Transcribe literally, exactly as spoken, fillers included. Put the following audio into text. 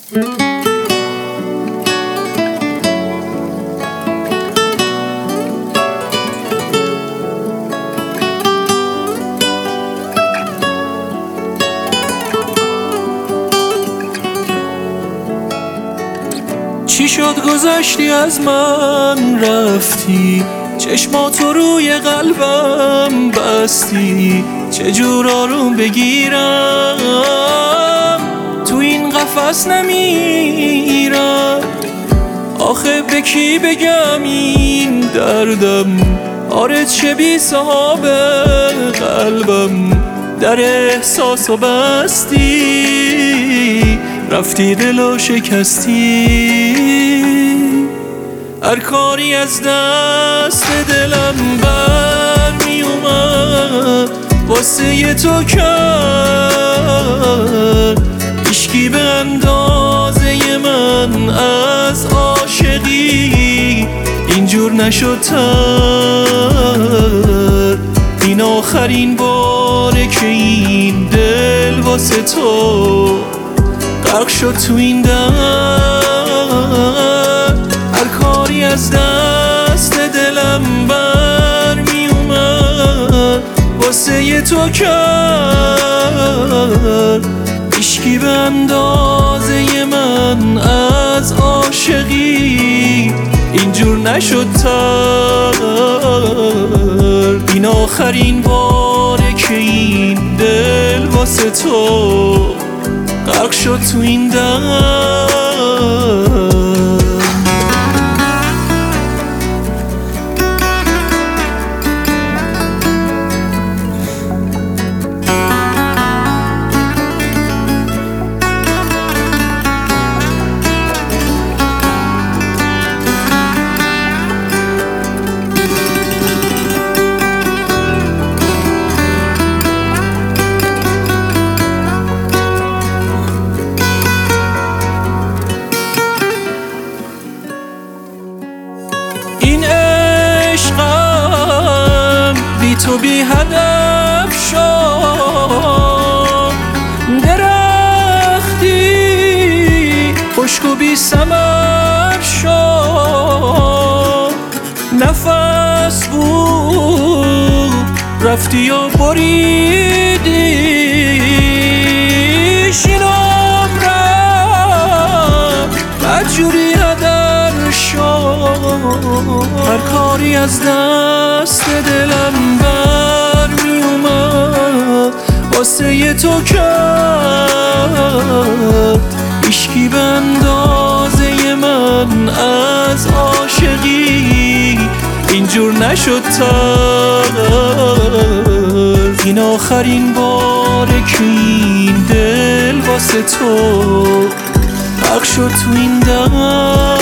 چی شد گذشتی از من رفتی، چشماتو روی قلبم بستی، چجور آروم بگیرم تو این قفس نمیرم. آخه به کی بگم این دردم، آره چه بی صاحب قلبم. در احساسو بستی، رفتی دلو شکستی. هر کاری از دست دلم بر می اومد واسه تو کرد. هیچکی به اندازه من از عاشقی اینجور نشد تر. این آخرین باره که این دل واسه تو غرق شد تو این درد. هر کاری از دست دلم بر می اومد واسه تو کرد. هیچکی به اندازه من از عاشقی اینجور نشد تر. این آخرین باره که این دل واسه تو غرق شد تو این درد. این عشقم بی تو بی هدف شد، درختی خشک و بی ثمر شد. نفس بود رفتی و بریدیش. این عمرم بدجوری هدر شد. هر کاری از دست دلم بر می اومد واسه تو کرد. هیچکی به اندازه من از عاشقی اینجور نشد تر. این آخرین باره که این دل واسه تو غرق شد تو این درد.